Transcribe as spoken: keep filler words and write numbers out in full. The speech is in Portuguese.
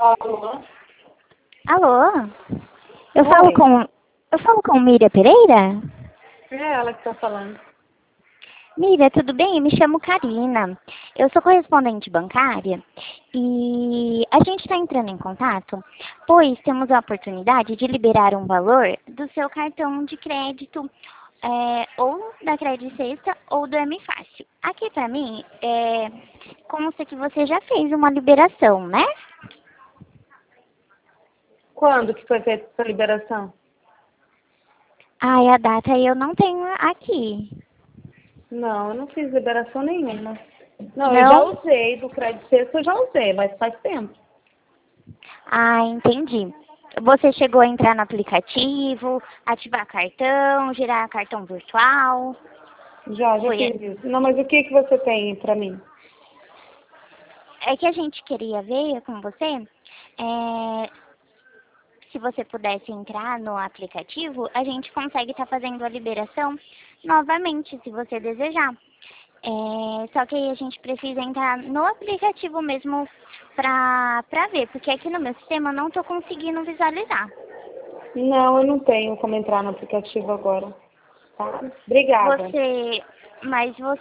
Alô? Alô? Eu Oi. falo com. Eu falo com Miriam Pereira? É ela que tá falando. Miriam, tudo bem? Me chamo Karina. Eu sou correspondente bancária e a gente está entrando em contato, pois temos a oportunidade de liberar um valor do seu cartão de crédito, é, ou da Crédito Sexta ou do M Fácil. Aqui para mim, é, consta que você já fez uma liberação, né? Quando que foi feita essa liberação? Ai, a data eu não tenho aqui. Não, eu não fiz liberação nenhuma. Não, eu já Não? usei do crédito sexto, eu já usei, mas faz tempo. Ah, entendi. Você chegou a entrar no aplicativo, ativar cartão, gerar cartão virtual? Já, já Foi. fiz isso. Não, mas o que que você tem pra mim? É que a gente queria ver com você, é, se você pudesse entrar no aplicativo, a gente consegue estar fazendo a liberação novamente, se você desejar. É, só que aí a gente precisa entrar no aplicativo mesmo pra, pra ver, porque aqui no meu sistema eu não estou conseguindo visualizar. Não, eu não tenho como entrar no aplicativo agora. Tá? Obrigada. Você, mas você